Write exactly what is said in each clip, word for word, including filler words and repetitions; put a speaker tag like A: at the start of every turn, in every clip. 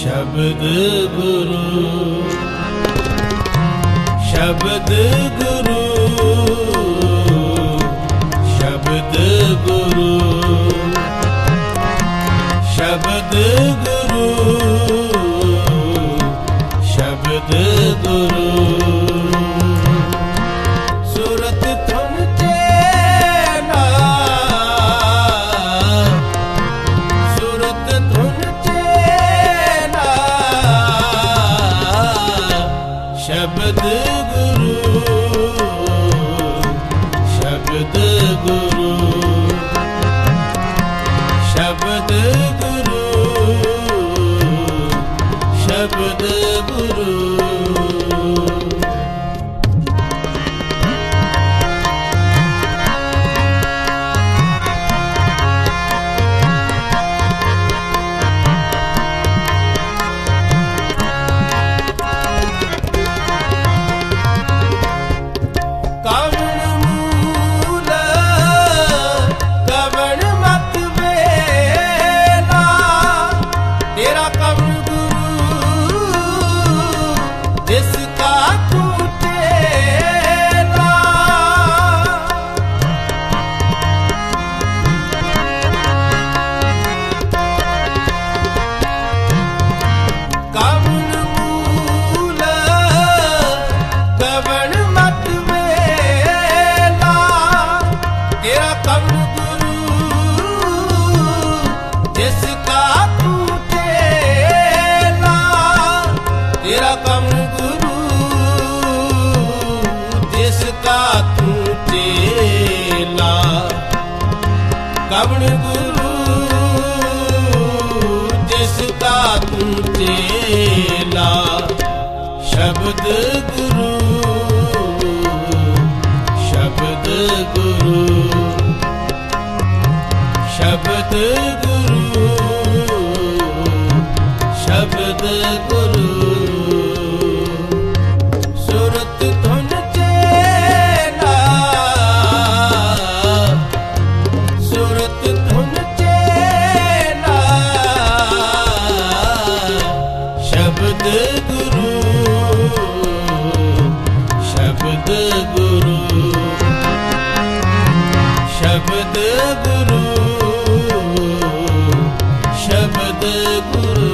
A: शब्द गुरु शब्द गुरु शब्द गुरु शब्द गुरु शब्द गुरु सूरत धुन चेला सूरत धुन चेला शब्द गुरु शब्द गुरु शब्द गुरु शब्द गुरु कवण गुरु जिसका तू चेला शब्द गुरु शब्द गुरु शब्द गुरु शब्द गुरु सूरत धुन चेला सूरत धुन चेला शब्द गुरु शब्द गुरु शब्द गुरु शब्द गुरु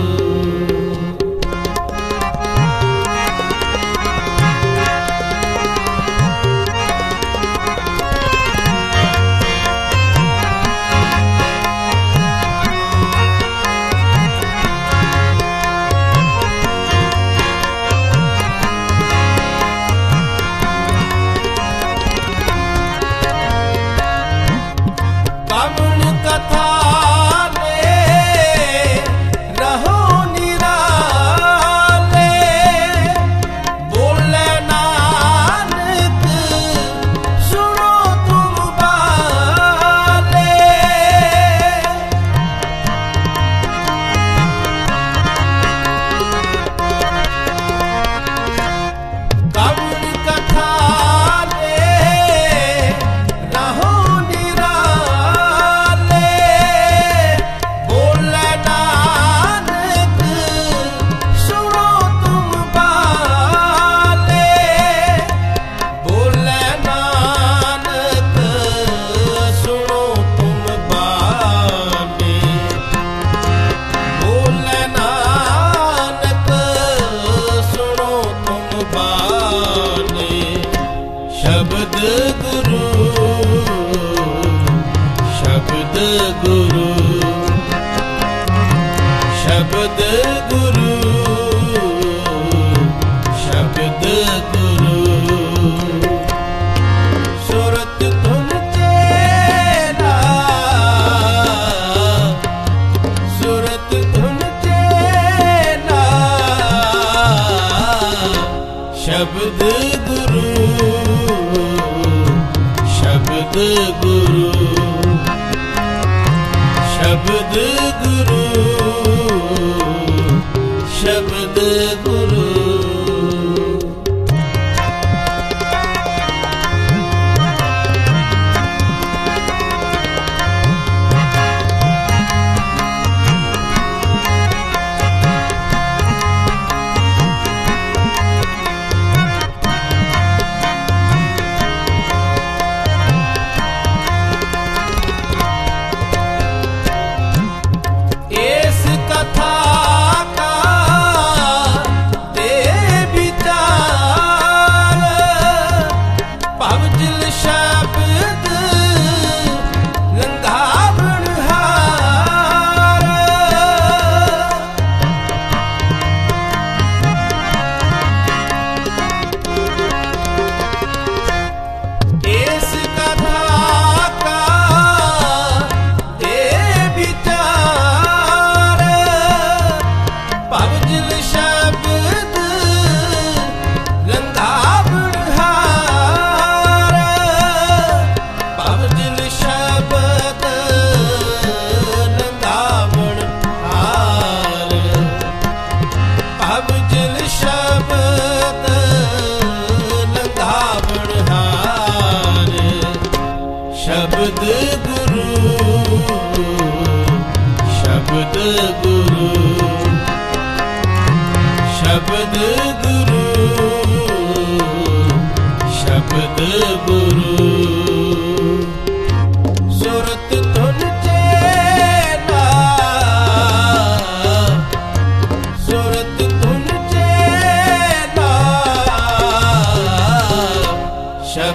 A: शब्द गुरु शब्द गुरु शब्द गुरु शब्द गुरु सूरत धुन चेला सूरत धुन चेला शब्द गुरु शब्द गुरु शब्द गुरु शब्द गुरु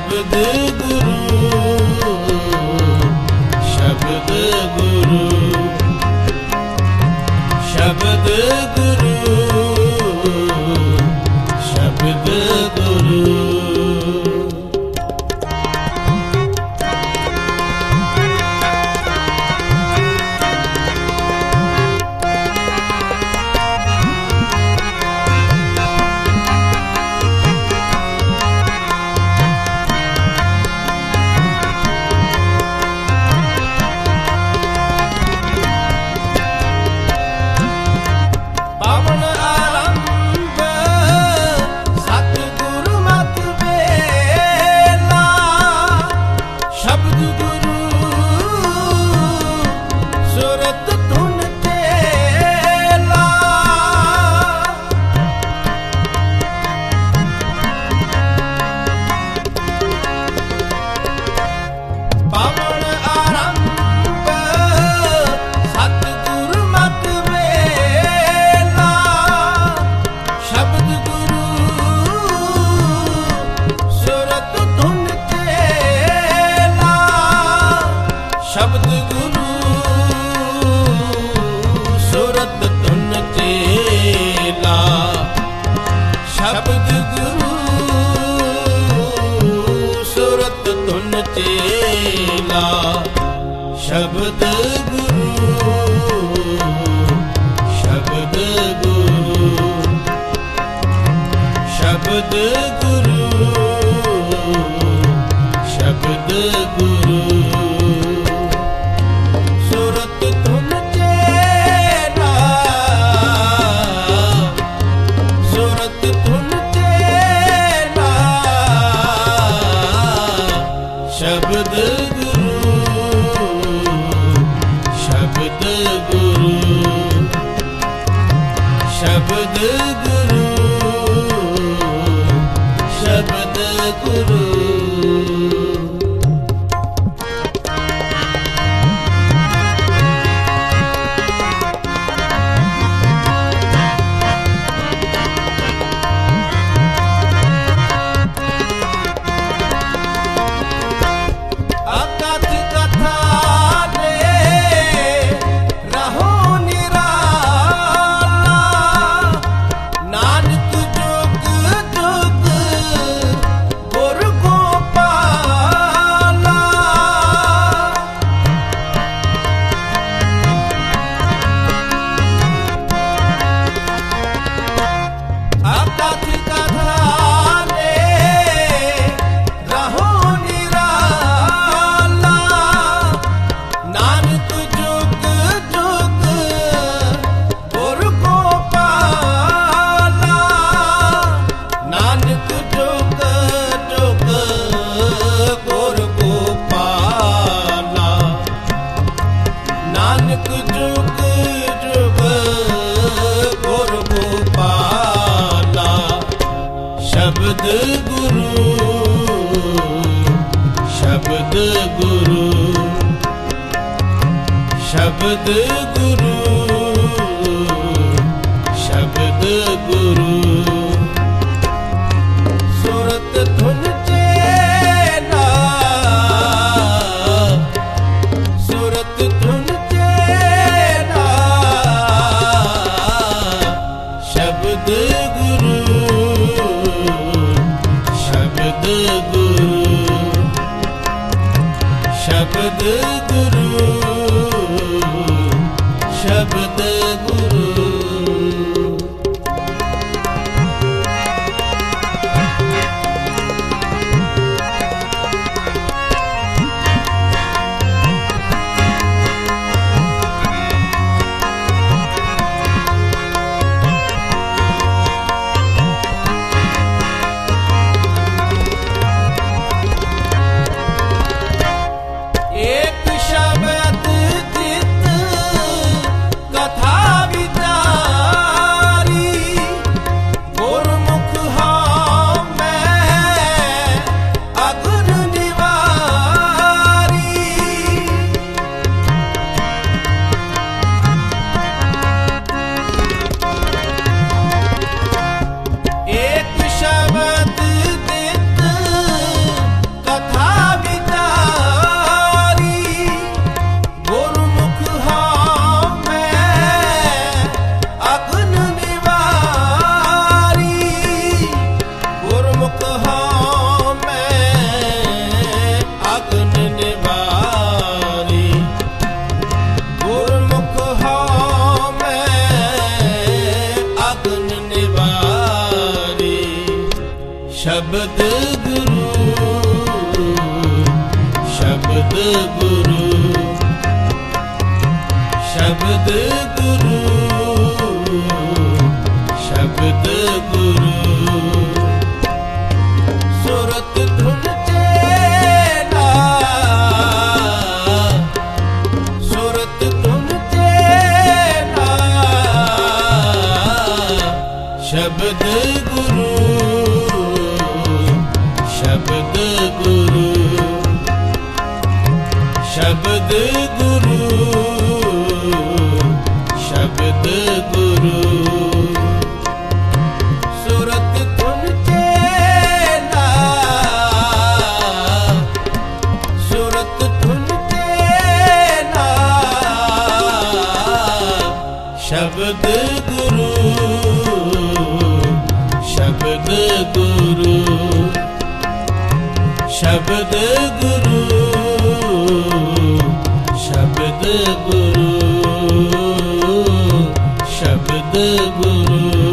A: ਸ਼ਬਦ ਗੁਰੂ ਸ਼ਬਦ ਗੁਰੂ ਸ਼ਬਦ ਗੁਰੂ ਸ਼ਬਦ ਗੁਰੂ ਸ਼ਬਦ ਗੁਰੂ ਸੁਰਤ ਧੁਨ ਚੇਲਾ ਸ਼ਬਦ ਗੁਰੂ ਸੁਰਤ ਧੁਨ ਚੇਲਾ ਸ਼ਬਦ ਗੁਰੂ ਸ਼ਬਦ ਗੁਰੂ ਸ਼ਬਦ ਗੁਰੂ ਸ਼ਬਦ ਗੁਰੂ ਸ਼ਬਦ ਗੁਰੂ ਸ਼ਬਦ ਗੁਰੂ ਸ਼ਬਦ ਗੁਰੂ ਸ਼ਬਦ ਗੁਰੂ ਸ਼ਬਦ ਗੁਰੂ ਸ਼ਬਦ ਗੁਰੂ ਸ਼ਬਦ ਗੁਰੂ ਸ਼ਬਦ ਗੁਰੂ ਸੁਰਤ ਧੁਨ ਚੇਲਾ ਸੁਰਤ ਧੁਨ ਚੇਲਾ ਸ਼ਬਦ ਗੁਰੂ ਸ਼ਬਦ ਗੁਰੂ ਸ਼ਬਦ ਗੁਰੂ ਸ਼ਬਦ ਗੁਰੂ एक शब्द गुरु शब्द गुरु शब्द गुरु शब्द गुरु सूरत धुन चेला सूरत धुन चेला शब्द गुरु शब्द गुरु शब्द गुरु शब्द गुरु सूरत धुन चेला सूरत धुन चेला शब्द गुरु शब्द गुरु शब्द गुरु शब्द गुरु शब्द गुरु